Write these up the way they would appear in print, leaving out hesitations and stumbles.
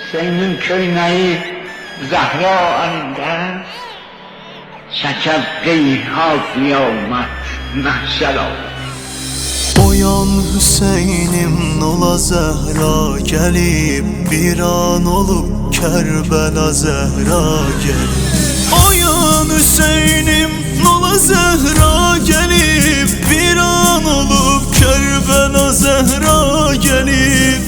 Hüseyin'in köynəyi Zəhra əlində çəkər qeyhal qiyamət məhşər olur. Oyan Hüseynim nola Zəhra gelip bir an olup Kerbela Zəhra gelip. Oyan Hüseynim nola Zəhra gelip bir an olup Kerbela Zəhra gelip.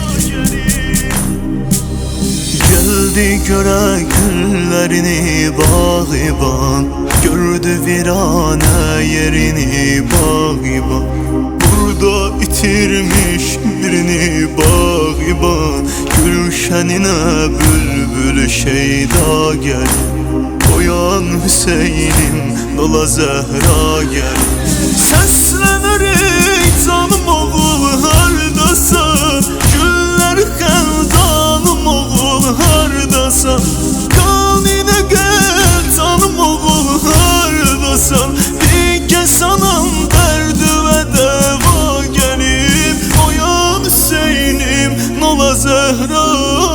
Geldi göre güllerini bağıban, gördü virane yerini bağıban. Burada itirmiş birini bağıban, gülşenine bülbül şeyda gel. Oyan Hüseynim nola Zəhra gel. Seslenir ey canım oğul hardasan, güller xəldanım oğul hardasan. Kanine gel canım oğul hardasan, bir kez anam derdi ve deva gelip. Oyan Hüseynim nola Zəhra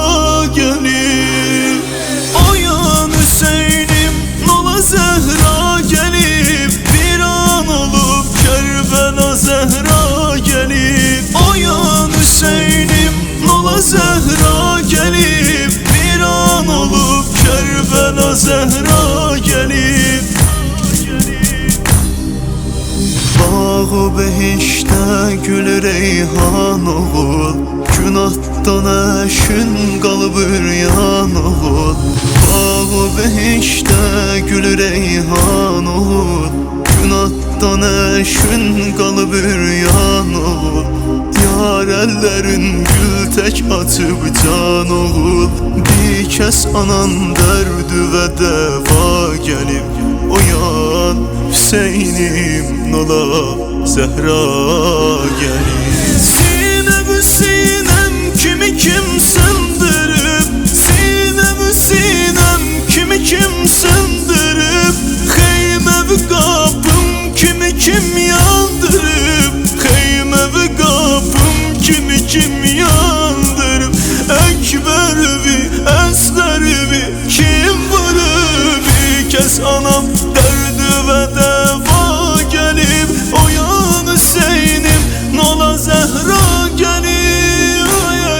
gelip. Oyan Hüseynim nola Zəhra gelip bir an olup Kerbela Zəhra gelip. Oyan Hüseynim nola Zəhra gelip bir an olup Kerbela Zəhra gelip. Bağı behişte gül reyhan oğul, günahdan əşin qalıb üryan oğul. Bağı behişte gül reyhan oğul, günahdan əşin qalıb üryan oğul. Yar əllərin gül tək açıb can oğul, bir kəs anan dərdi və dəva gəlib. Oyan Hüseynim nola Zəhra gelip. Sinemi sinem kimi kim sındırıp, sinemi sinem kimi kim sındırıp, xeymevi kapım kimi kim yandırıp, xeymevi kapım kimi kim yandırıp. Ekbervi, eslervi kim vurıp, bir kez anam derdi ve deva gelip. Oyan Hüseynim nola Zəhra gelip.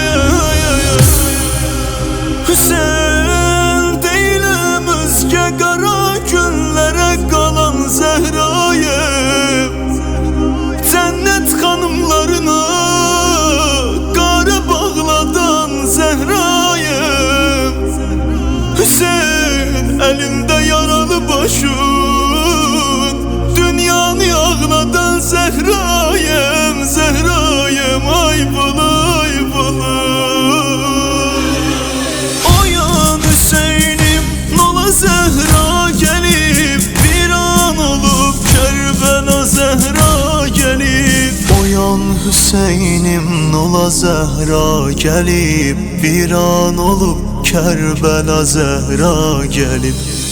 Hüseyin değilim özge kara günlere kalan Zehra'yım. Cennet hanımlarına kara bağladan Zehra'yım. Hüseyin elinde yaralı başın, dünyanı ağladan Zehra'yım, Zehra'yım. Ay bula, ay bula. Oyan Hüseynim nola Zəhra gelip bir an olup Kerbela Zəhra gelip. Oyan Hüseynim nola Zəhra gelip bir an olup Kerbela Zəhra gelip.